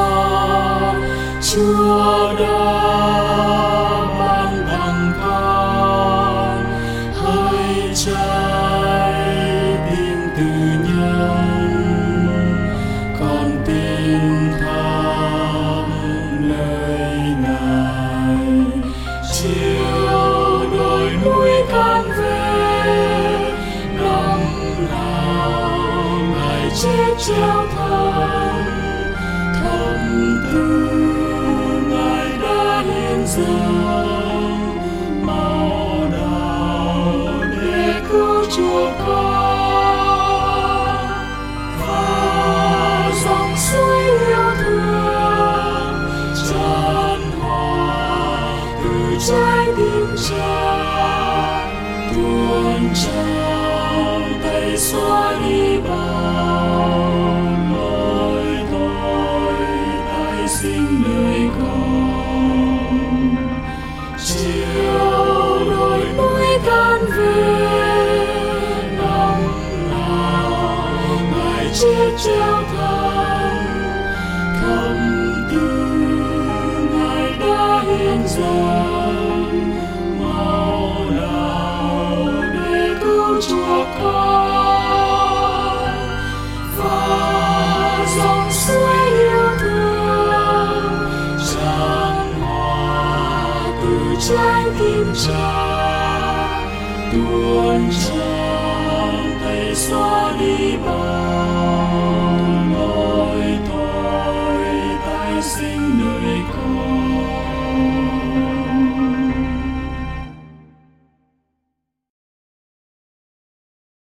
Chúa đã ban tặng con hơi trái tim từ nhân, con tin thắm lời Ngài chiều đồi núi can về. Năm nào Ngài chết treo thân, thâm tư Ngài đã hiến dâng máu đào để cứu chuộc con, và dòng suối yêu thương tràn hòa từ trái tim Cha, tuôn trào tẩy xóa đi bao lỗi tội tái sinh đời con. Chiều đồi núi can về, năm nào Ngài chết treo thân, thâm tư Ngài đã hiến dâng máu đào để cứu chuộc con, và dòng suối yêu thương tràn hòa từ trái tim Cha, tuôn tràn tẩy xóa đi bao